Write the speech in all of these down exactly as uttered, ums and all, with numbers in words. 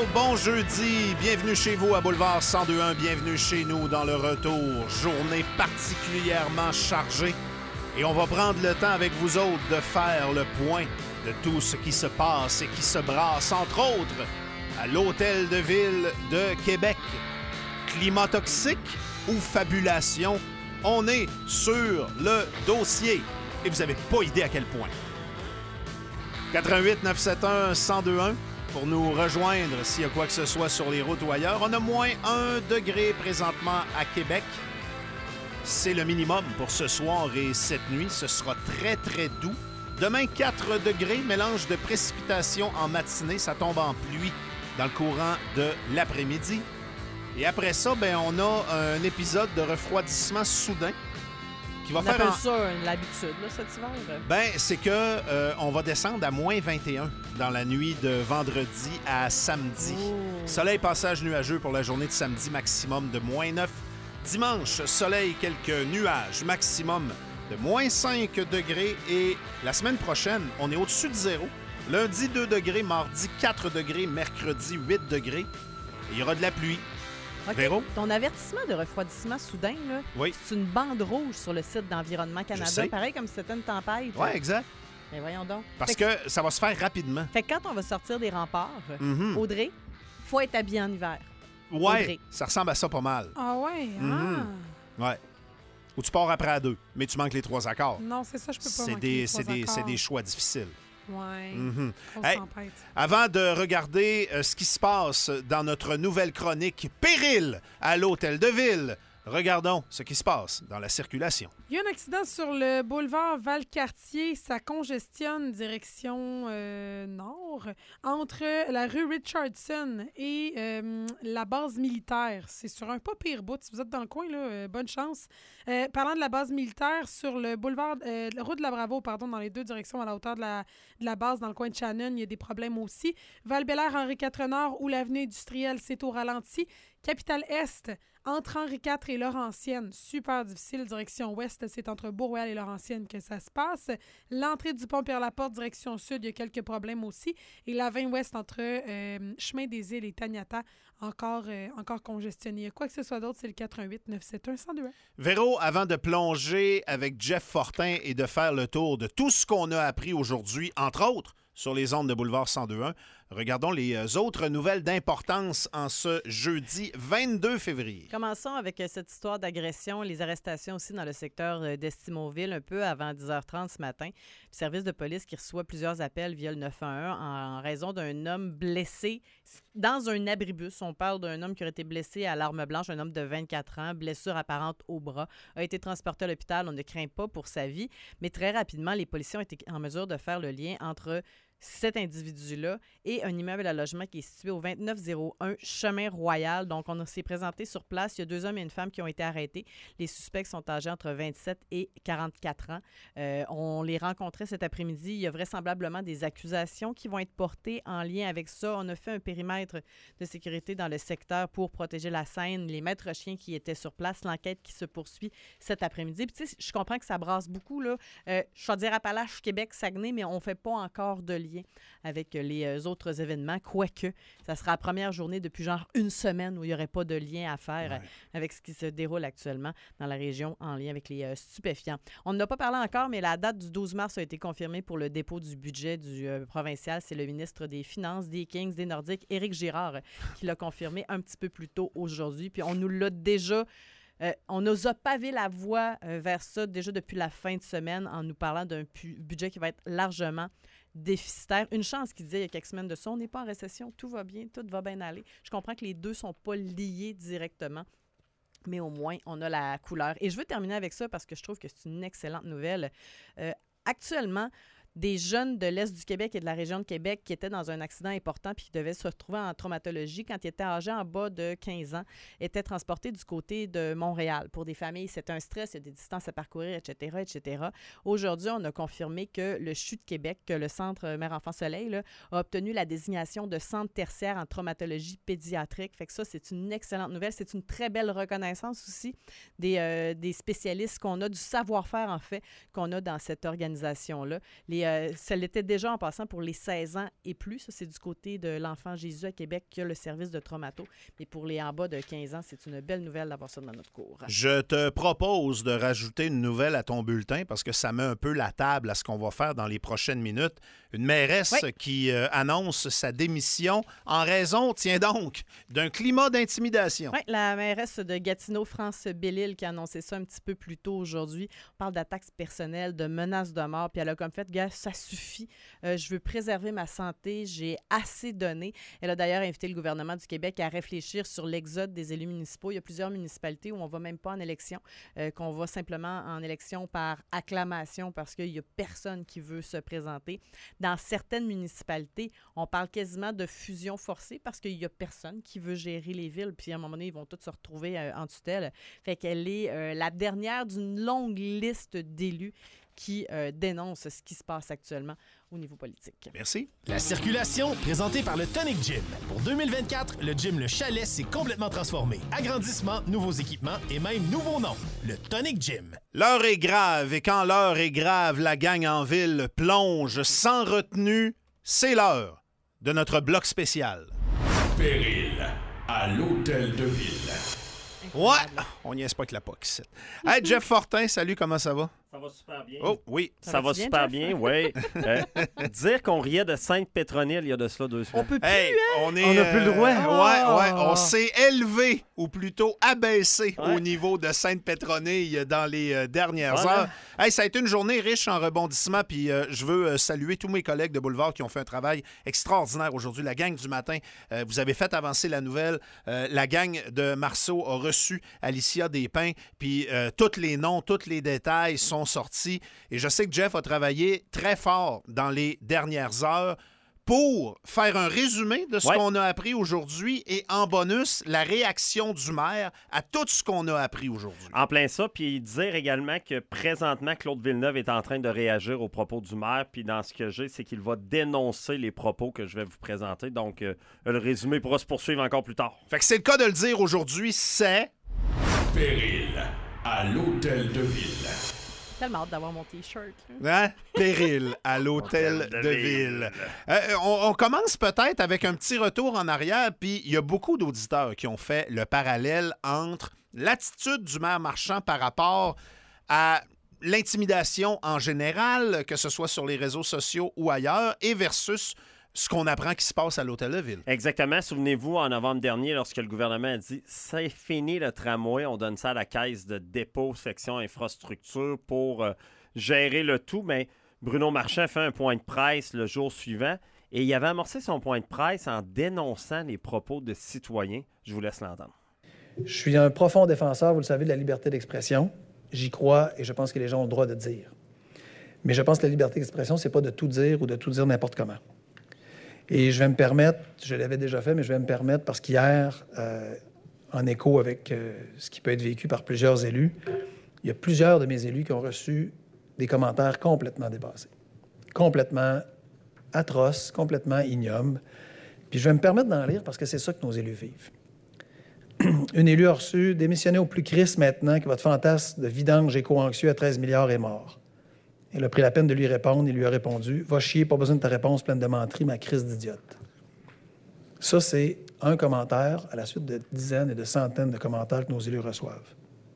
bon jeudi, bienvenue chez vous à Boulevard cent deux point un, bienvenue chez nous dans le retour. Journée particulièrement chargée et on va prendre le temps avec vous autres de faire le point de tout ce qui se passe et qui se brasse, entre autres, à l'Hôtel de Ville de Québec. Climat toxique ou fabulation? On est sur le dossier et vous n'avez pas idée à quel point. quatre-vingt-huit neuf cent soixante-onze un cent deux un pour nous rejoindre s'il y a quoi que ce soit sur les routes ou ailleurs. On a moins un degré présentement à Québec. C'est le minimum pour ce soir et cette nuit. Ce sera très, très doux. Demain, quatre degrés, mélange de précipitations en matinée. Ça tombe en pluie dans le courant de l'après-midi. Et après ça, ben, on a un épisode de refroidissement soudain qui va on faire appelle en... ça l'habitude, là, cet hiver. Ben, c'est que euh, on va descendre à moins vingt et un dans la nuit de vendredi à samedi. Ooh. Soleil, passage nuageux pour la journée de samedi, maximum de moins neuf. Dimanche, soleil, quelques nuages, maximum de moins cinq degrés. Et la semaine prochaine, on est au-dessus de zéro. Lundi, deux degrés. Mardi, quatre degrés. Mercredi, huit degrés. Et il y aura de la pluie. Okay. Véro? Ton avertissement de refroidissement soudain, là, oui. c'est une bande rouge sur le site d'Environnement Canada. Pareil comme si c'était une tempête. Oui, exact. Mais voyons donc. Parce fait que ça va se faire rapidement. Fait que quand on va sortir des remparts, mm-hmm. Audrey, faut être habillé en hiver. Ouais, Audrey. Ça ressemble à ça pas mal. Ah ouais? Mm-hmm. Ah. Ouais. Ou tu pars après à deux, mais tu manques les trois accords. Non, c'est ça, je peux pas c'est manquer des, les trois c'est des, accords. C'est des choix difficiles. Ouais. Mm-hmm. Hey, avant de regarder euh, ce qui se passe dans notre nouvelle chronique Péril à l'Hôtel de Ville, regardons ce qui se passe dans la circulation. Il y a un accident sur le boulevard Valcartier. Ça congestionne direction euh, nord entre la rue Richardson et euh, la base militaire. C'est sur un pas pire bout. Si vous êtes dans le coin, là, euh, bonne chance. Euh, parlant de la base militaire, sur le boulevard, euh, la route de la Bravo, pardon, dans les deux directions à la hauteur de la, de la base, dans le coin de Shannon, il y a des problèmes aussi. Val-Bélair, Henri quatre Nord ou l'avenue industrielle, c'est au ralenti. Capitale-Est, entre Henri quatre et Laurentienne, super difficile. Direction ouest, c'est entre Bourg-Royal et Laurentienne que ça se passe. L'entrée du pont Pierre-Laporte, direction sud, il y a quelques problèmes aussi. Et la vingt ouest entre euh, Chemin des Îles et Taniata, encore, euh, encore congestionné. Quoi que ce soit d'autre, c'est le quatre-vingt-huit neuf cent soixante-onze un cent deux un. Véro, avant de plonger avec Jeff Fortin et de faire le tour de tout ce qu'on a appris aujourd'hui, entre autres, sur les ondes de Boulevard cent deux point un. Regardons les autres nouvelles d'importance en ce jeudi vingt-deux février. Commençons avec cette histoire d'agression, les arrestations aussi dans le secteur d'Estimauville, un peu avant dix heures trente ce matin. Le service de police qui reçoit plusieurs appels via le neuf un un en raison d'un homme blessé dans un abribus. On parle d'un homme qui aurait été blessé à l'arme blanche, un homme de vingt-quatre ans, blessure apparente au bras, a été transporté à l'hôpital. On ne craint pas pour sa vie, mais très rapidement, les policiers ont été en mesure de faire le lien entre cet individu-là et un immeuble à logement qui est situé au vingt-neuf zéro un Chemin Royal. Donc, on s'est présenté sur place. Il y a deux hommes et une femme qui ont été arrêtés. Les suspects sont âgés entre vingt-sept et quarante-quatre ans. Euh, on les rencontrait cet après-midi. Il y a vraisemblablement des accusations qui vont être portées en lien avec ça. On a fait un périmètre de sécurité dans le secteur pour protéger la scène, les maîtres chiens qui étaient sur place, l'enquête qui se poursuit cet après-midi. Puis, tu sais, je comprends que ça brasse beaucoup, là. Euh, Chaudière-Appalaches, Québec, Saguenay, mais on ne fait pas encore de lien avec les autres événements, quoique ça sera la première journée depuis genre une semaine où il n'y aurait pas de lien à faire ouais. avec ce qui se déroule actuellement dans la région en lien avec les euh, stupéfiants. On n'en a pas parlé encore, mais la date du douze mars a été confirmée pour le dépôt du budget du euh, provincial. C'est le ministre des Finances, des Kings, des Nordiques, Éric Girard, qui l'a confirmé un petit peu plus tôt aujourd'hui. Puis on nous l'a déjà... Euh, on nous a pavé la voie euh, vers ça déjà depuis la fin de semaine en nous parlant d'un pu- budget qui va être largement déficitaire. Une chance qu'il disait il y a quelques semaines de ça, on n'est pas en récession, tout va bien, tout va bien aller. Je comprends que les deux ne sont pas liés directement, mais au moins, on a la couleur. Et je veux terminer avec ça parce que je trouve que c'est une excellente nouvelle. Euh, actuellement, des jeunes de l'Est du Québec et de la région de Québec qui étaient dans un accident important puis qui devaient se retrouver en traumatologie quand ils étaient âgés en bas de quinze ans, étaient transportés du côté de Montréal. Pour des familles, c'est un stress, il y a des distances à parcourir, et cetera, et cetera. Aujourd'hui, on a confirmé que le C H U de Québec, que le Centre Mère-Enfant-Soleil, là, a obtenu la désignation de centre tertiaire en traumatologie pédiatrique. Fait que ça, c'est une excellente nouvelle. C'est une très belle reconnaissance aussi des, euh, des spécialistes qu'on a, du savoir-faire, en fait, qu'on a dans cette organisation-là. Les Et euh, ça l'était déjà en passant pour les seize ans et plus. Ça, c'est du côté de l'Enfant Jésus à Québec qui a le service de traumato. Mais pour les en bas de quinze ans, c'est une belle nouvelle d'avoir ça dans notre cours. Je te propose de rajouter une nouvelle à ton bulletin parce que ça met un peu la table à ce qu'on va faire dans les prochaines minutes. Une mairesse oui. qui euh, annonce sa démission en raison, tiens donc, d'un climat d'intimidation. Oui, la mairesse de Gatineau, France Bellil, qui a annoncé ça un petit peu plus tôt aujourd'hui. On parle d'attaques personnelles, de menaces de mort, puis elle a comme fait, gars, ça suffit. Euh, je veux préserver ma santé, j'ai assez donné. Elle a d'ailleurs invité le gouvernement du Québec à réfléchir sur l'exode des élus municipaux. Il y a plusieurs municipalités où on ne va même pas en élection, euh, qu'on va simplement en élection par acclamation parce qu'il n'y a personne qui veut se présenter. Dans certaines municipalités, on parle quasiment de fusion forcée parce qu'il n'y a personne qui veut gérer les villes. Puis à un moment donné, ils vont tous se retrouver euh, en tutelle. Fait qu'elle est euh, la dernière d'une longue liste d'élus qui euh, dénoncent ce qui se passe actuellement au niveau politique. Merci. La circulation, présentée par le Tonic Gym. Pour deux mille vingt-quatre, le gym Le Chalet s'est complètement transformé. Agrandissement, nouveaux équipements et même nouveau nom, le Tonic Gym. L'heure est grave et quand l'heure est grave, la gang en ville plonge sans retenue. C'est l'heure de notre bloc spécial. Péril à l'Hôtel de Ville. Ouais, on n'y est pas que la P O C. Hey, Jeff Fortin, salut, comment ça va? Ça va super bien. Oh, oui. Ça, ça va, va super bien, bien oui. euh, dire qu'on riait de Sainte-Pétronille il y a de cela deux semaines. On peut plus, hey, hein? On est, on n'a plus le droit. Euh, ouais, ouais, on s'est élevé, ou plutôt abaissé ouais. au niveau de Sainte-Pétronille dans les euh, dernières voilà. heures. Hey, ça a été une journée riche en rebondissements, puis euh, je veux euh, saluer tous mes collègues de Boulevard qui ont fait un travail extraordinaire aujourd'hui. La gang du matin, euh, vous avez fait avancer la nouvelle. Euh, la gang de Marceau a reçu Alicia Despins, puis euh, tous les noms, tous les détails sont sortis. Et je sais que Jeff a travaillé très fort dans les dernières heures pour faire un résumé de ce ouais. qu'on a appris aujourd'hui et en bonus, la réaction du maire à tout ce qu'on a appris aujourd'hui. En plein ça, puis dire également que présentement, Claude Villeneuve est en train de réagir aux propos du maire, puis dans ce que j'ai, c'est qu'il va dénoncer les propos que je vais vous présenter. Donc, euh, le résumé pourra se poursuivre encore plus tard. Fait que c'est le cas de le dire aujourd'hui, c'est... Péril à l'Hôtel de Ville. Tellement hâte d'avoir mon T-shirt. Hein? Péril à l'Hôtel de, de Ville. Euh, on, on commence peut-être avec un petit retour en arrière, puis il y a beaucoup d'auditeurs qui ont fait le parallèle entre l'attitude du maire Marchand par rapport à l'intimidation en général, que ce soit sur les réseaux sociaux ou ailleurs, et versus ce qu'on apprend qui se passe à l'Hôtel de Ville. Exactement. Souvenez-vous, en novembre dernier, lorsque le gouvernement a dit « c'est fini le tramway, on donne ça à la caisse de dépôt, section infrastructure pour euh, gérer le tout », mais Bruno Marchand fait un point de presse le jour suivant et il avait amorcé son point de presse en dénonçant les propos de citoyens. Je vous laisse l'entendre. Je suis un profond défenseur, vous le savez, de la liberté d'expression. J'y crois et je pense que les gens ont le droit de dire. Mais je pense que la liberté d'expression, c'est pas de tout dire ou de tout dire n'importe comment. Et je vais me permettre, je l'avais déjà fait, mais je vais me permettre, parce qu'hier, euh, en écho avec euh, ce qui peut être vécu par plusieurs élus, il y a plusieurs de mes élus qui ont reçu des commentaires complètement dépassés, complètement atroces, complètement ignobles. Puis je vais me permettre d'en lire parce que c'est ça que nos élus vivent. Une élue a reçu « Démissionnez au plus Christ maintenant que votre fantasme de vidange éco-anxieux à treize milliards est mort. » Elle a pris la peine de lui répondre. Il lui a répondu « Va chier, pas besoin de ta réponse pleine de menteries, ma crise d'idiote. » Ça, c'est un commentaire à la suite de dizaines et de centaines de commentaires que nos élus reçoivent.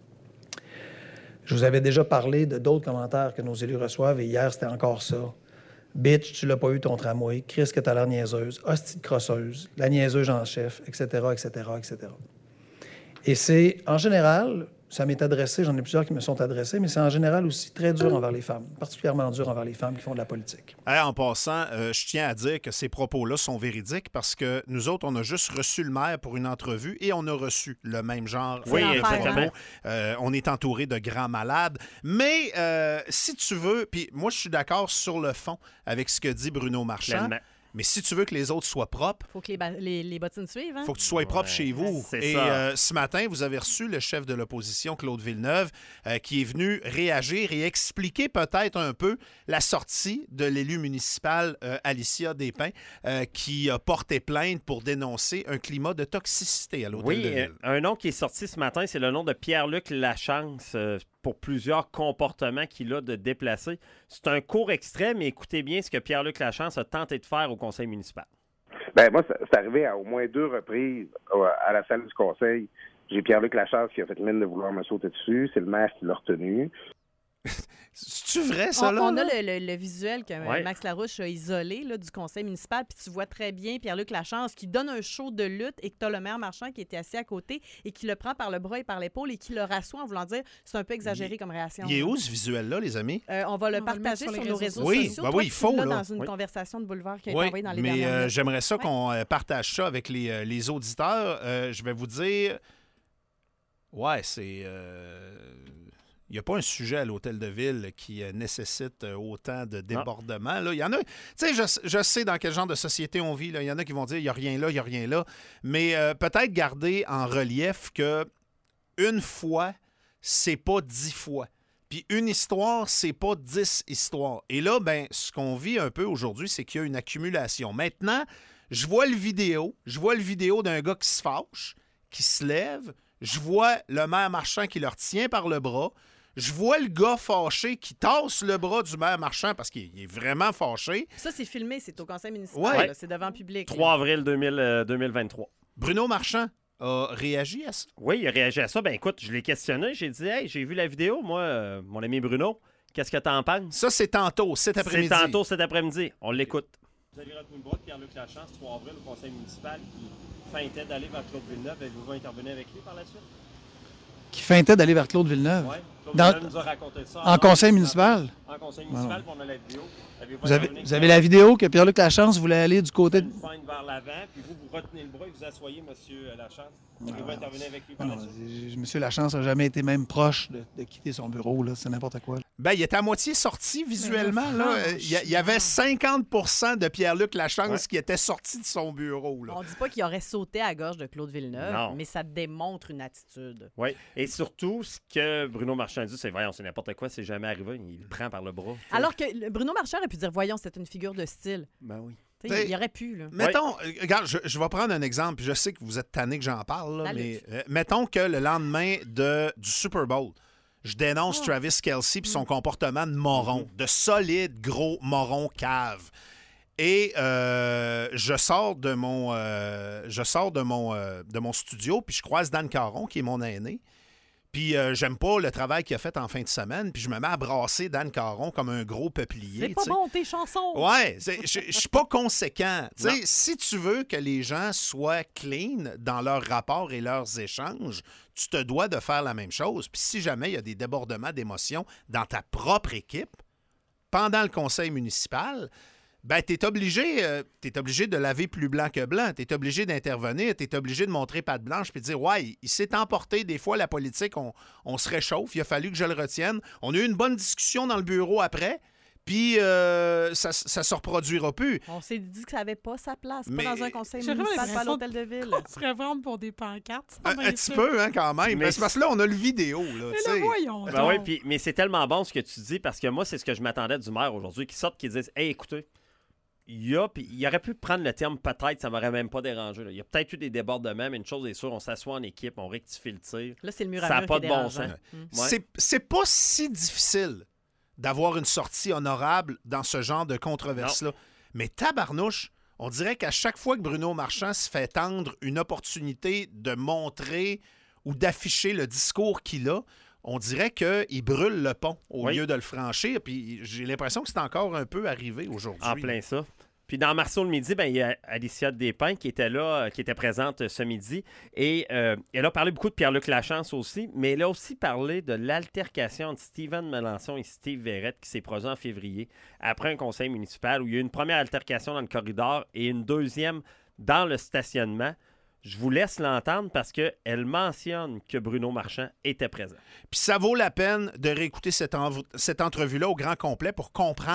Je vous avais déjà parlé de d'autres commentaires que nos élus reçoivent, et hier, c'était encore ça. « Bitch, tu l'as pas eu ton tramway. Chris, que t'as l'air niaiseuse. Hostie de crosseuse. La niaiseuse en chef. » et cetera, et cetera, et cetera. Et c'est, en général... Ça m'est adressé, j'en ai plusieurs qui me sont adressés, mais c'est en général aussi très dur envers les femmes, particulièrement dur envers les femmes qui font de la politique. Hey, en passant, euh, je tiens à dire que ces propos-là sont véridiques parce que nous autres, on a juste reçu le maire pour une entrevue et on a reçu le même genre oui, de exactement. propos. Euh, on est entouré de grands malades. Mais euh, si tu veux, puis moi, je suis d'accord sur le fond avec ce que dit Bruno Marchand. Pleinement. Mais si tu veux que les autres soient propres, Il faut que les, ba- les, les bottines suivent. Hein? il faut que tu sois propre Ouais, chez vous. c'est Et ça. euh, ce matin, vous avez reçu le chef de l'opposition, Claude Villeneuve, euh, qui est venu réagir et expliquer peut-être un peu la sortie de l'élu municipal euh, Alicia Despins, euh, qui a porté plainte pour dénoncer un climat de toxicité à l'hôtel Oui, de euh, ville. un nom qui est sorti ce matin, c'est le nom de Pierre-Luc Lachance euh, pour plusieurs comportements qu'il a de déplacés. C'est un court extrait, mais écoutez bien ce que Pierre-Luc Lachance a tenté de faire au conseil municipal. Ben moi, c'est c'est arrivé à au moins deux reprises euh, à la salle du conseil. J'ai Pierre-Luc Lachance qui a fait mine de vouloir me sauter dessus. C'est le maire qui l'a retenu. C'est-tu vrai, ça, On, là? on a là? le, le- le visuel que Ouais. Max Larouche a isolé là, du conseil municipal, puis tu vois très bien Pierre-Luc Lachance qui donne un show de lutte et que tu as le maire Marchand qui était assis à côté et qui le prend par le bras et par l'épaule et qui le rassoit en voulant dire c'est un peu exagéré comme réaction. Il est là. où, ce visuel-là, les amis? Euh, on va le On va le mettre partager sur sur, les nos réseaux réseaux sociaux. sociaux. Oui, ben Toi, oui, il tu faut, l'as là. dans une Oui. conversation de boulevard qui a été Oui, envoyée dans les mais dernières euh, minutes. j'aimerais ça Ouais. qu'on euh, partage ça avec les, euh, les auditeurs. Euh, je vais vous dire... Ouais, c'est... euh, Il n'y a pas un sujet à l'hôtel de ville qui euh, nécessite euh, autant de débordements. Là. Il y en a... Tu sais, je, je sais dans quel genre de société on vit. Là. Il y en a qui vont dire il n'y a rien là, il n'y a rien là. Mais euh, peut-être garder en relief que une fois, c'est pas dix fois. Puis une histoire, c'est pas dix histoires. Et là, ben, ce qu'on vit un peu aujourd'hui, c'est qu'il y a une accumulation. Maintenant, je vois le vidéo, je vois le vidéo d'un gars qui se fâche, qui se lève, je vois le maire Marchand qui le retient par le bras, je vois le gars fâché qui tasse le bras du maire Marchand parce qu'il est vraiment fâché. Ça, c'est filmé, c'est au conseil municipal, Ouais. là, c'est devant public. là. trois avril deux mille, euh, deux mille vingt-trois. Bruno Marchand a réagi à ça. Oui, il a réagi à ça. Ben écoute, je l'ai questionné. J'ai dit, hey, j'ai vu la vidéo, moi, euh, mon ami Bruno. Qu'est-ce que t'en penses? Ça, c'est tantôt, cet C'est après-midi. tantôt cet après-midi. On l'écoute. Vous avez retenu le bras de Pierre-Luc Lachance, trois avril, au conseil municipal, qui feintait d'aller vers Claude Villeneuve. Avez-vous intervenu avec lui par la suite? Qui feintait d'aller vers Claude Villeneuve. Oui. Claude Dans- Villeneuve nous a raconté ça. En conseil municipal. En conseil municipal, puis on a la vidéo. Avez-vous Vous avez, intervenu vous avez la vidéo que Pierre-Luc Lachance voulait aller du côté de... Une feinte vers l'avant, puis vous, vous retenez le bras et vous asseyez, monsieur Lachance. Avez-vous intervenu avec lui Ah par non, la suite? M. Lachance n'a jamais été même proche de, de quitter son bureau. Là. C'est n'importe quoi. Ben, il était à moitié sorti visuellement. Là. Euh, Il y, a- il y avait cinquante pour cent de Pierre-Luc Lachance Ouais. qui était sorti de son bureau. Là. On dit pas qu'il aurait sauté à la gorge de Claude Villeneuve, Non. mais ça démontre une attitude. Oui. Et surtout, ce que Bruno Marchand dit, c'est voyons, c'est n'importe quoi, c'est jamais arrivé. Il le prend par le bras. tu sais. Alors que le- Bruno Marchand aurait pu dire voyons, c'est une figure de style. Ben oui. Tu sais, T'sais, il y aurait pu, là. Mettons, euh, regarde, je, je vais prendre un exemple, puis je sais que vous êtes tanné que j'en parle, là, La mais lutte. euh, mettons que le lendemain de, du Super Bowl, je dénonce Oh. Travis Kelce puis son comportement de moron, de solide gros moron cave. Et euh, je sors de mon, euh, je sors de mon, euh, de mon studio, puis je croise Dan Caron, qui est mon aîné. Puis euh, j'aime pas le travail qu'il a fait en fin de semaine, puis je me mets à brasser Dan Caron comme un gros peuplier. C'est pas tu sais. bon, tes chansons! Ouais, c'est- je je suis pas conséquent. Tu sais, Non. si tu veux que les gens soient clean dans leurs rapports et leurs échanges, tu te dois de faire la même chose. Puis si jamais il y a des débordements d'émotions dans ta propre équipe, pendant le conseil municipal, ben, tu es obligé, euh, t'es obligé de laver plus blanc que blanc. Tu es obligé d'intervenir. Tu es obligé de montrer patte blanche puis de dire ouais, il s'est emporté. Des fois, la politique, on, on se réchauffe. Il a fallu que je le retienne. On a eu une bonne discussion dans le bureau après. Puis euh, ça ne se reproduira plus. On s'est dit que ça n'avait pas sa place, Mais- pas dans un conseil J'ai vraiment municipal, pas à l'impression l'hôtel de ville. On se revendre pour des pancartes. ça Un, va un être petit ça. peu, hein, quand même. Mais Mais c'est parce que là, on a le vidéo. Là, Mais tu là, sais. voyons. Ben donc. oui, puis, mais c'est tellement bon ce que tu dis parce que moi, c'est ce que je m'attendais du maire aujourd'hui, qui sorte, qui dise hey, écoutez, il y a, puis il aurait pu prendre le terme peut-être, ça m'aurait même pas dérangé. là. Il y a peut-être eu des débordements, mais une chose est sûre, on s'assoit en équipe, on rectifie le tir. Là, c'est le mur à Ça a mur pas qui de est bon dérangeant. sens. Mm. Ouais. C'est, c'est pas si difficile d'avoir une sortie honorable dans ce genre de controverse-là. Mais tabarnouche, on dirait qu'à chaque fois que Bruno Marchand se fait tendre une opportunité de montrer ou d'afficher le discours qu'il a, on dirait qu'il brûle le pont au Oui. lieu de le franchir. Puis j'ai l'impression que c'est encore un peu arrivé aujourd'hui. En plein ça. Puis dans Marceau le midi, ben, il y a Alicia Despins qui était là, euh, qui était présente ce midi. Et euh, elle a parlé beaucoup de Pierre-Luc Lachance aussi, mais elle a aussi parlé de l'altercation entre Stephen Melançon et Steve Verrette qui s'est produite en février, après un conseil municipal où il y a eu une première altercation dans le corridor et une deuxième dans le stationnement. Je vous laisse l'entendre parce qu'elle mentionne que Bruno Marchand était présent. Puis ça vaut la peine de réécouter cette, env- cette entrevue-là au grand complet pour comprendre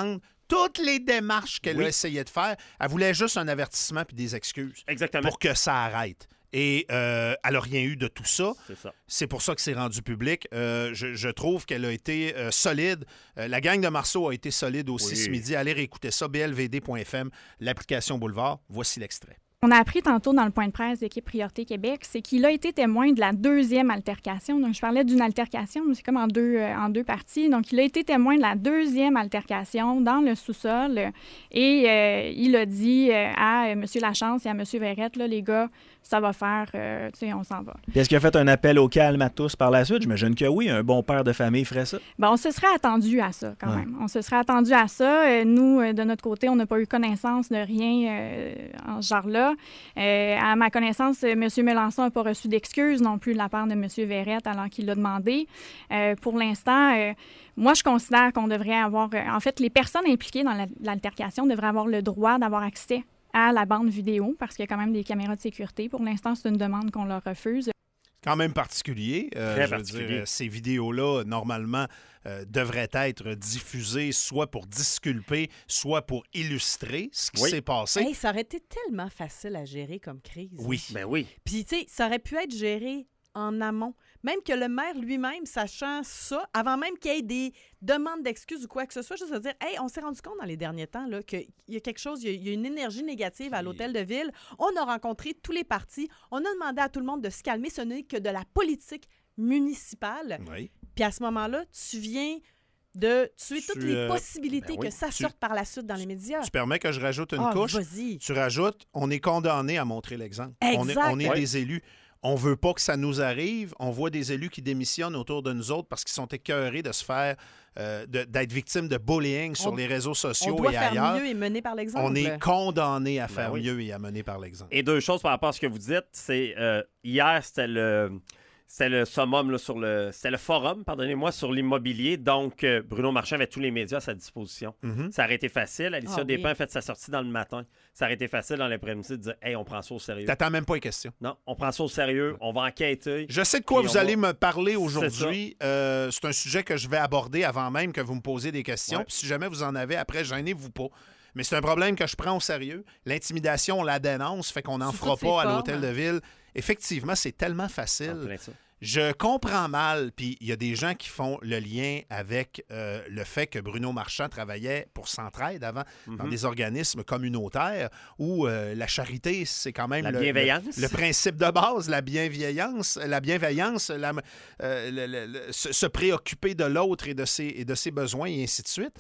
toutes les démarches qu'elle Oui. a essayé de faire, elle voulait juste un avertissement puis des excuses Exactement. pour que ça arrête. Et euh, elle n'a rien eu de tout ça. C'est ça. C'est pour ça que c'est rendu public. Euh, je, je trouve qu'elle a été euh, solide. Euh, la gang de Marceau a été solide aussi Oui. ce midi. Allez réécouter ça, b l v d point f m, l'application Boulevard. Voici l'extrait. On a appris tantôt dans le point de presse d'équipe Priorité Québec, c'est qu'il a été témoin de la deuxième altercation. Donc, je parlais d'une altercation, mais c'est comme en deux, euh, en deux parties. Donc, il a été témoin de la deuxième altercation dans le sous-sol euh, et euh, il a dit euh, à euh, M. Lachance et à M. Verrette, là, les gars, ça va faire, euh, tu sais, on s'en va. Puis est-ce qu'il a fait un appel au calme à tous par la suite? J'imagine que oui, un bon père de famille ferait ça. Bien, on se serait attendu à ça, quand Ouais. même. On se serait attendu à ça. Euh, nous, euh, de notre côté, on n'a pas eu connaissance de rien euh, en ce genre-là. Euh, à ma connaissance, euh, M. Mélenchon n'a pas reçu d'excuses non plus de la part de M. Verrette alors qu'il l'a demandé. Euh, pour l'instant, euh, moi, je considère qu'on devrait avoir... euh, en fait, les personnes impliquées dans la- l'altercation devraient avoir le droit d'avoir accès à la bande vidéo parce qu'il y a quand même des caméras de sécurité. Pour l'instant, c'est une demande qu'on leur refuse. Quand même particulier. Euh, Très je veux particulier. dire, ces vidéos-là, normalement, euh, devraient être diffusées soit pour disculper, soit pour illustrer ce qui Oui. s'est passé. Hey, ça aurait été tellement facile à gérer comme crise. Oui. Ben oui. Puis, tu sais, ça aurait pu être géré en amont. Même que le maire lui-même, sachant ça, avant même qu'il y ait des demandes d'excuses ou quoi que ce soit, juste de dire, hey, on s'est rendu compte dans les derniers temps là, qu'il y a quelque chose, il y a, il y a une énergie négative à l'hôtel de ville. On a rencontré tous les partis. On a demandé à tout le monde de se calmer. Ce n'est que de la politique municipale. Oui. Puis à ce moment-là, tu viens de tuer Tu, toutes les euh, possibilités ben oui. que ça Tu- sorte par la suite dans les médias. Tu permets que je rajoute une Ah, couche? vas-y. Tu rajoutes, on est condamné à montrer l'exemple. On est, Exact. on est Ouais. des élus. On veut pas que ça nous arrive. On voit des élus qui démissionnent autour de nous autres parce qu'ils sont écœurés de se faire, euh, de- d'être victimes de bullying sur On- les réseaux On sociaux doit et faire ailleurs. mieux et mener par l'exemple. On est condamné à faire Ben oui. mieux et à mener par l'exemple. Et deux choses par rapport à ce que vous dites, c'est euh, hier, c'était le c'était le summum là, sur le c'était le forum, pardonnez-moi, sur l'immobilier. Donc euh, Bruno Marchand avait tous les médias à sa disposition. Mhm. Ça aurait été facile. Alicia Ah, Despins oui. a fait sa sortie dans le matin. Ça aurait été facile dans l'après-midi de dire hey, on prend ça au sérieux. T'attends même pas les questions. Non, on prend ça au sérieux, on va enquêter. Je sais de quoi Puis vous on allez va- me parler C'est aujourd'hui. Euh, C'est un sujet que je vais aborder avant même que vous me posiez des questions. Ouais. Puis si jamais vous en avez, après, gênez-vous pas. Mais c'est un problème que je prends au sérieux. L'intimidation, on la dénonce, fait qu'on n'en Sous fera toutes ses pas à formes. l'hôtel de ville. Effectivement, c'est tellement En facile. plein ça. Je comprends mal, puis il y a des gens qui font le lien avec euh, le fait que Bruno Marchand travaillait pour Centraide avant, dans Mhm. des organismes communautaires où euh, la charité, c'est quand même La le, bienveillance. le, le principe de base, la bienveillance, la bienveillance, la- euh, le- le- le- se, se préoccuper de l'autre et de ses, et de ses besoins et ainsi de suite.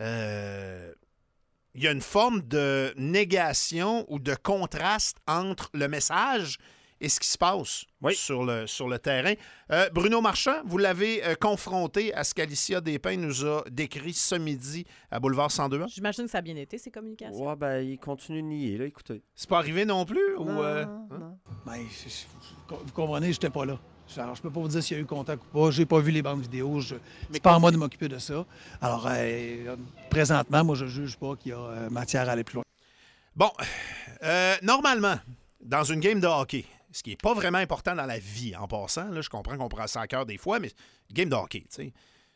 Euh, il y a une forme de négation ou de contraste entre le message et ce qui se passe Oui. sur, le, sur le terrain. Euh, Bruno Marchand, vous l'avez euh, confronté à ce qu'Alicia Despins nous a décrit ce midi à Boulevard cent deux. J'imagine que ça a bien été, ces communications. Ouais, ben, il continue de nier, là, écoutez. C'est pas arrivé non plus? Ou, Non, euh, non. hein? Ben, c'est- c'est- vous comprenez, j'étais pas là. Alors, je peux pas vous dire s'il y a eu contact ou pas. J'ai pas vu les bandes vidéo. Je... C'est pas à moi de m'occuper de ça. Alors, euh, présentement, moi, je juge pas qu'il y a euh, matière à aller plus loin. Bon, euh, normalement, dans une game de hockey, ce qui n'est pas vraiment important dans la vie en passant, là, je comprends qu'on prend ça à cœur des fois, mais game de hockey, tu sais.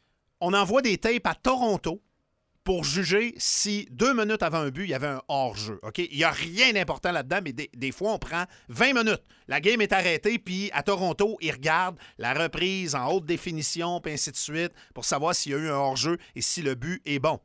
On envoie des tapes à Toronto pour juger si deux minutes avant un but, il y avait un hors-jeu. OK? Il n'y a rien d'important là-dedans, mais des, des fois, on prend vingt minutes. La game est arrêtée, puis à Toronto, ils regardent la reprise en haute définition, puis ainsi de suite, pour savoir s'il y a eu un hors-jeu et si le but est bon.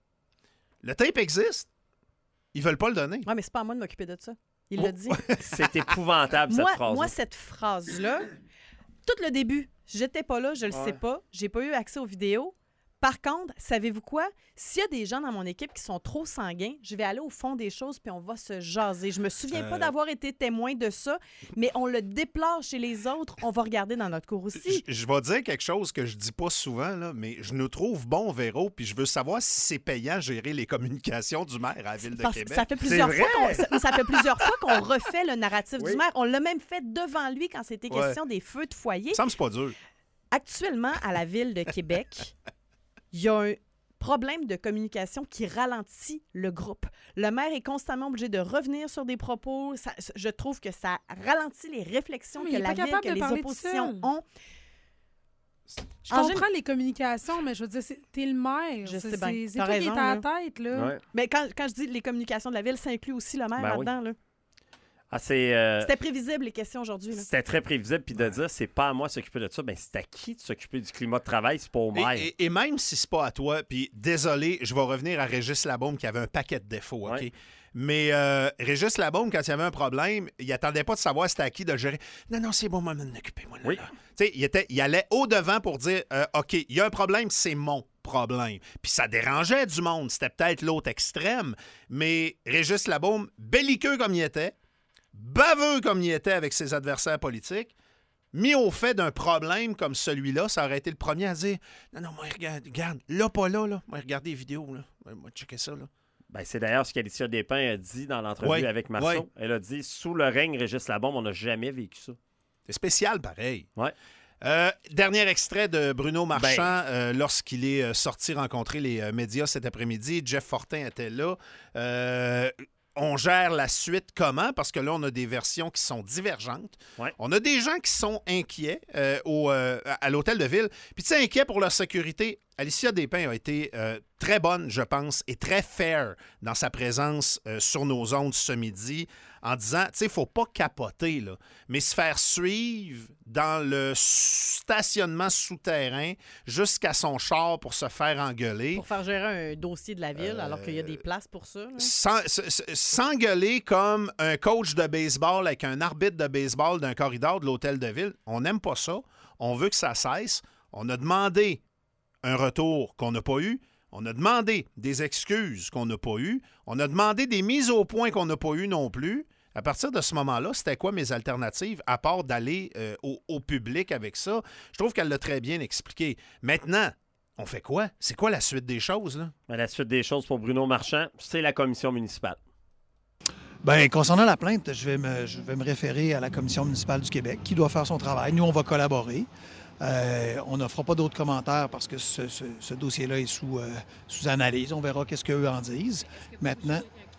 Le tape existe. Ils veulent pas le donner. Oui, mais c'est pas à moi de m'occuper de ça. Il Oh. l'a dit. C'est épouvantable, cette moi, phrase. moi, cette phrase-là, tout le début, j'étais pas là, je le Ouais. sais pas, j'ai pas eu accès aux vidéos. Par contre, savez-vous quoi? S'il y a des gens dans mon équipe qui sont trop sanguins, je vais aller au fond des choses puis on va se jaser. Je me souviens pas Euh. d'avoir été témoin de ça, mais on le déplore chez les autres. On va regarder dans notre cours aussi. Je, je vais dire quelque chose que je dis pas souvent, là, mais je nous trouve bon, Véro, puis je veux savoir si c'est payant gérer les communications du maire à la Ville de Parce que Québec. ça fait plusieurs C'est fois vrai? qu'on, ça, ça fait plusieurs fois qu'on refait le narratif Oui. du maire. On l'a même fait devant lui quand c'était Ouais. question des feux de foyer. Il me semble que c'est pas dur. Actuellement, à la Ville de Québec, il y a un problème de communication qui ralentit le groupe. Le maire est constamment obligé de revenir sur des propos. Ça- je trouve que ça ralentit les réflexions Oui, que il est la pas Ville, capable que de les parler tout oppositions seul. ont. Je En comprends gén- les communications, mais je veux dire, c'est- t'es le maire. Je C'est sais bien. c'est- c'est T'as toi qui es raison, à là. la tête, là. Ouais. Mais quand, quand je dis les communications de la ville, ça inclut aussi le maire Ben oui. là-dedans. Là. Ah, c'est, euh, C'était prévisible, les questions aujourd'hui. là. c'était très prévisible. Puis de dire, c'est pas à moi de s'occuper de ça, ben c'est à qui de s'occuper du climat de travail, c'est pas au maire. Et, et- et même si c'est pas à toi, puis désolé, je vais revenir à Régis Labaume qui avait un paquet de défauts, OK? Ouais. Mais euh, Régis Labaume, quand il y avait un problème, il attendait pas de savoir c'était à qui de le gérer. Non, non, c'est bon, moi, m'en occuper, moi. Là, Oui. là. Tu sais, il, était, il allait au-devant pour dire euh, OK, il y a un problème, c'est mon problème. Puis ça dérangeait du monde. C'était peut-être l'autre extrême. Mais Régis Labaume, belliqueux comme il était, baveux comme il était avec ses adversaires politiques, mis au fait d'un problème comme celui-là, ça aurait été le premier à dire non, non, moi, regarde, regarde là, pas là, là. Moi, regarde des vidéos, là. Moi, checker ça, là. Ben, c'est d'ailleurs ce qu'Alicia Despins a dit dans l'entrevue Ouais, avec Marceau. ouais. Elle a dit, sous le règne Régis Labaume, on n'a jamais vécu ça. C'est spécial, pareil. Ouais. Euh, dernier extrait de Bruno Marchand Ben. euh, lorsqu'il est euh, sorti rencontrer les euh, médias cet après-midi. Jeff Fortin était là. Euh, on gère la suite comment? Parce que là, on a des versions qui sont divergentes. Ouais. On a des gens qui sont inquiets euh, au, euh, à l'hôtel de ville. Puis, tu sais, inquiets pour leur sécurité. Alicia Despins a été euh, très bonne, je pense, et très fair dans sa présence euh, sur nos ondes ce midi en disant, tu sais, il ne faut pas capoter, là, mais se faire suivre dans le stationnement souterrain jusqu'à son char pour se faire engueuler. Pour faire gérer un dossier de la ville, alors qu'il y a des places pour ça. là. S'en- s- s- S'engueuler comme un coach de baseball avec un arbitre de baseball d'un corridor de l'hôtel de ville, on n'aime pas ça. On veut que ça cesse. On a demandé un retour qu'on n'a pas eu. On a demandé des excuses qu'on n'a pas eues. On a demandé des mises au point qu'on n'a pas eues non plus. À partir de ce moment-là, c'était quoi mes alternatives, à part d'aller euh, au, au public avec ça? Je trouve qu'elle l'a très bien expliqué. Maintenant, on fait quoi? C'est quoi la suite des choses, là? Mais la suite des choses pour Bruno Marchand, c'est la commission municipale. Bien, concernant la plainte, je vais, me, je vais me référer à la Commission municipale du Québec qui doit faire son travail. Nous, on va collaborer. Euh, on ne fera pas d'autres commentaires parce que ce, ce- ce dossier-là est sous, euh, sous analyse. On verra qu'est-ce qu'eux en disent. Maintenant,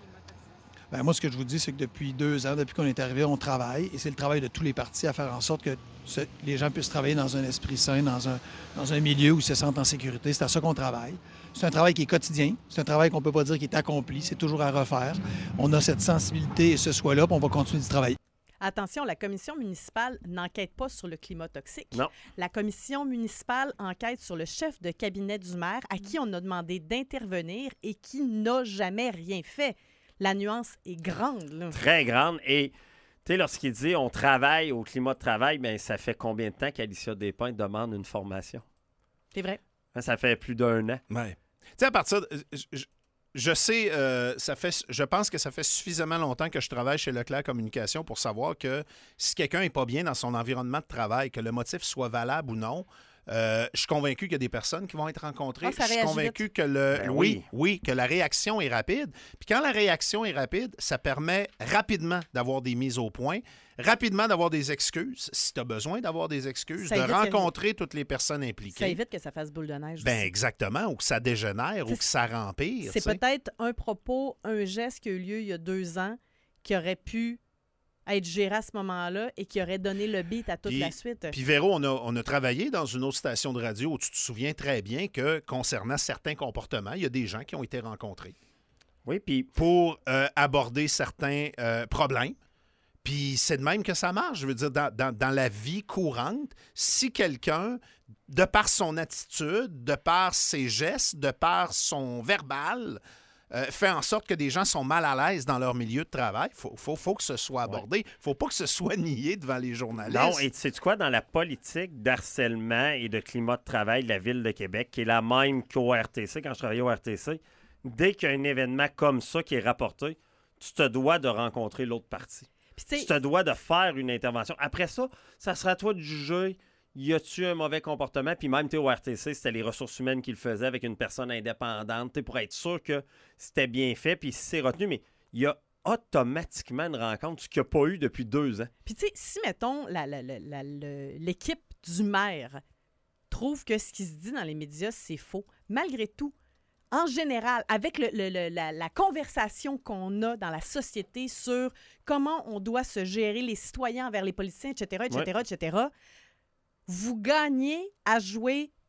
ben, moi, ce que je vous dis, c'est que depuis deux ans, depuis qu'on est arrivé, on travaille. Et c'est le travail de tous les partis à faire en sorte que ce- les gens puissent travailler dans un esprit sain, dans un, dans un milieu où ils se sentent en sécurité. C'est à ça qu'on travaille. C'est un travail qui est quotidien. C'est un travail qu'on ne peut pas dire qui est accompli. C'est toujours à refaire. On a cette sensibilité et ce souhait-là, puis on va continuer d'y travailler. Attention, la commission municipale n'enquête pas sur le climat toxique. Non. La commission municipale enquête sur le chef de cabinet du maire à qui on a demandé d'intervenir et qui n'a jamais rien fait. La nuance est grande, là. Très grande. Et, tu sais, lorsqu'il dit on travaille au climat de travail, bien, ça fait combien de temps qu'Alicia Despins demande une formation? C'est vrai. Hein, ça fait plus d'un an. Ouais. Tu sais, à partir de. Je, je- je sais, euh, ça fait, je pense que ça fait suffisamment longtemps que je travaille chez Leclerc Communication pour savoir que si quelqu'un n'est pas bien dans son environnement de travail, que le motif soit valable ou non, euh, je suis convaincu qu'il y a des personnes qui vont être rencontrées. Ah, ça je suis réagit convaincu vite. que le. Ben oui, oui. oui, que la réaction est rapide. Puis quand la réaction est rapide, ça permet rapidement d'avoir des mises au point, rapidement d'avoir des excuses, si tu as besoin d'avoir des excuses, Ça de évite que- rencontrer toutes les personnes impliquées. Ça évite que ça fasse boule de neige. Ben aussi. exactement, ou que ça dégénère, ou C'est- que ça rempire. C'est tu sais. peut-être un propos, un geste qui a eu lieu il y a deux ans qui aurait pu être géré à ce moment-là et qui aurait donné le beat à toute Puis- la suite. Puis Véro, on a, on a travaillé dans une autre station de radio où tu te souviens très bien que concernant certains comportements, il y a des gens qui ont été rencontrés Oui, puis pour euh, aborder certains euh, problèmes. Puis c'est de même que ça marche. Je veux dire, dans, dans- dans la vie courante, si quelqu'un, de par son attitude, de par ses gestes, de par son verbal, euh, fait en sorte que des gens sont mal à l'aise dans leur milieu de travail, il faut, faut, faut que ce soit abordé. Il ne faut pas que ce soit nié devant les journalistes. non, et tu sais quoi, dans la politique d'harcèlement et de climat de travail de la Ville de Québec, qui est la même qu'au R T C, quand je travaillais au R T C, dès qu'il y a un événement comme ça qui est rapporté, tu te dois de rencontrer l'autre partie. Puis, tu Tu sais, te dois de faire une intervention. Après ça, ça sera à toi de juger y a-tu un mauvais comportement. Puis même, tu sais, au R T C, c'était les ressources humaines qui le faisaient avec une personne indépendante, tu sais, pour être sûr que c'était bien fait, puis si c'est retenu. Mais il y a automatiquement une rencontre, ce qu'il n'y a pas eu depuis deux ans. Puis, tu sais, si, mettons, la- la- la- la- le- l'équipe du maire trouve que ce qui se dit dans les médias, c'est faux, malgré tout, en général, avec le- le- le- la, la conversation qu'on a dans la société sur comment on doit se gérer les citoyens envers les politiciens, et cetera, et cetera, et cetera, vous gagnez à jouer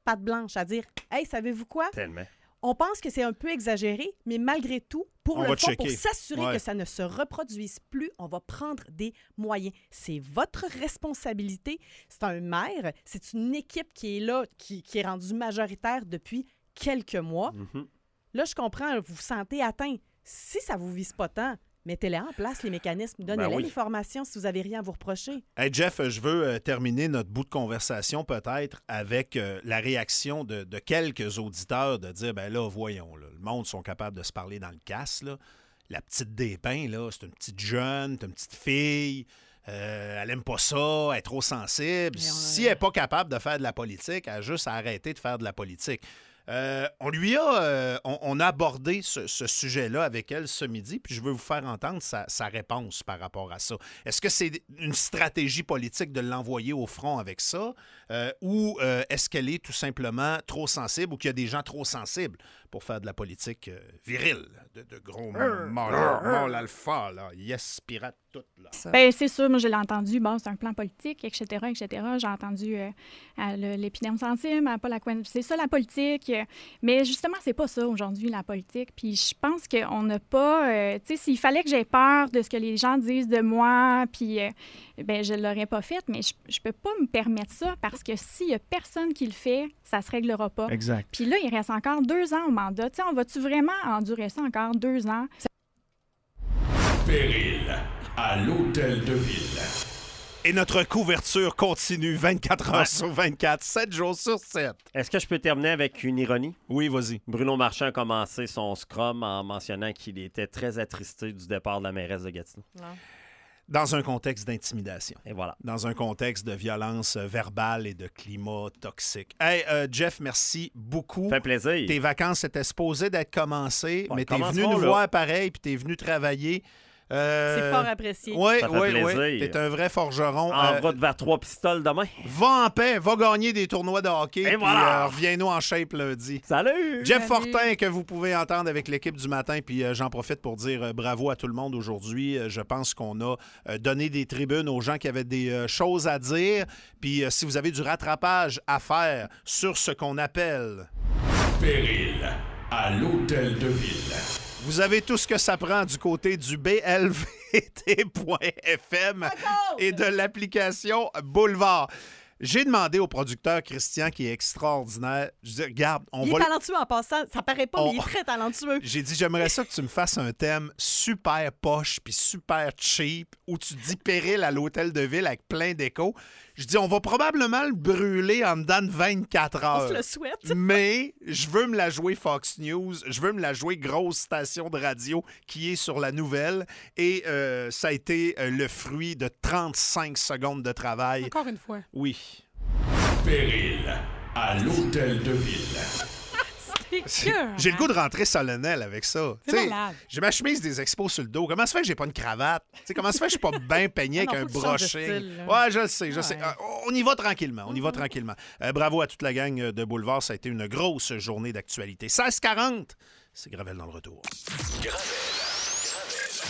patte blanche à dire « Hey, savez-vous quoi? Tellement. On pense que c'est un peu exagéré, mais malgré tout, pour On le va fond, checker. pour s'assurer Ouais. que ça ne se reproduise plus, on va prendre des moyens. C'est votre responsabilité. C'est un maire, c'est une équipe qui est là, qui, qui est rendue majoritaire depuis quelques mois. Mm-hmm. Là, je comprends, vous vous sentez atteint. Si ça vous vise pas tant, mettez-les en place, les mécanismes. Donnez-les Ben oui. les formations si vous n'avez rien à vous reprocher. Hey Jeff, je veux euh, terminer notre bout de conversation peut-être avec euh, la réaction de, de quelques auditeurs de dire, ben là, voyons, là, le monde sont capables de se parler dans le casse, là. La petite Despins, là, c'est une petite jeune, c'est une petite fille, euh, elle aime pas ça, elle est trop sensible. Mais on- Si elle n'est pas capable de faire de la politique, elle a juste à arrêter de faire de la politique. Euh, on lui a, euh, on, on a abordé ce, ce sujet-là avec elle ce midi, puis je veux vous faire entendre sa, sa réponse par rapport à ça. Est-ce que c'est une stratégie politique de l'envoyer au front avec ça, euh, ou euh, est-ce qu'elle est tout simplement trop sensible, ou qu'il y a des gens trop sensibles pour faire de la politique euh, virile, de, de gros mâles alpha, là, yes, pirate, tout, là. Bien, c'est sûr, moi, je l'ai entendu, bon, c'est un plan politique, et cetera, et cetera. J'ai entendu euh, à le- l'épidémie sensible, à Paul Acquin. C'est ça, la politique. euh, Mais justement, c'est pas ça, aujourd'hui, la politique. Puis je pense qu'on n'a pas... euh, tu sais, s'il fallait que j'aie peur de ce que les gens disent de moi, puis euh, ben je l'aurais pas fait, mais je, je peux pas me permettre ça, parce que s'il y a personne qui le fait, ça se réglera pas. Exact. Puis là, il reste encore deux ans au mandat. Tu sais, on va-tu vraiment endurer ça encore deux ans? Péril à l'Hôtel de Ville. Et notre couverture continue vingt-quatre heures sur vingt-quatre, sept jours sur sept. Est-ce que je peux terminer avec une ironie? Oui, vas-y. Bruno Marchand a commencé son scrum en mentionnant qu'il était très attristé du départ de la mairesse de Gatineau. Dans un contexte d'intimidation. Et voilà. Dans un contexte de violence euh, verbale et de climat toxique. Hey, euh, Jeff, merci beaucoup. Ça fait plaisir. Tes vacances étaient supposées d'être commencées, Ouais, mais t'es venu commencerons, nous là. voir pareil, puis t'es venu travailler. Euh, C'est fort apprécié. Oui, Ça fait oui, plaisir. oui. T'es un vrai forgeron. En Euh, route vers trois pistoles demain. Va en paix, va gagner des tournois de hockey, Et puis voilà. euh, reviens-nous en shape lundi. Salut! Jeff Salut. Fortin, que vous pouvez entendre avec l'équipe du matin, puis euh, j'en profite pour dire euh, bravo à tout le monde aujourd'hui. Euh, je pense qu'on a euh, donné des tribunes aux gens qui avaient des euh, choses à dire. Puis euh, si vous avez du rattrapage à faire sur ce qu'on appelle... Péril à l'Hôtel de Ville. Vous avez tout ce que ça prend du côté du B L V T point F M et de l'application Boulevard. J'ai demandé au producteur Christian, qui est extraordinaire, je dis, regarde, on Il va... est talentueux en passant. Ça paraît pas, On- mais il est très talentueux. J'ai dit, j'aimerais ça que tu me fasses un thème super poche puis super cheap où tu dis péril à l'hôtel de ville avec plein d'écho. Je dis, on va probablement le brûler en dedans de vingt-quatre heures. On se le souhaite. Mais je veux me la jouer Fox News, je veux me la jouer grosse station de radio qui est sur la nouvelle. Et euh, ça a été euh, le fruit de trente-cinq secondes de travail. Encore une fois. Oui. Péril à l'Hôtel de Ville. C'est que... J'ai le goût de rentrer solennel avec ça. C'est Tu sais, malade. j'ai ma chemise des expos sur le dos. Comment ça fait que j'ai pas une cravate? Tu sais, comment ça fait que je suis pas bien peigné Ah non, avec un faut que tu changes de brushing? style, là. Ouais, je le sais, je Ouais. sais. Euh, on y va tranquillement, on y va tranquillement. Euh, bravo à toute la gang de Boulevard. Ça a été une grosse journée d'actualité. seize quarante, c'est Gravel dans le retour. Gravel.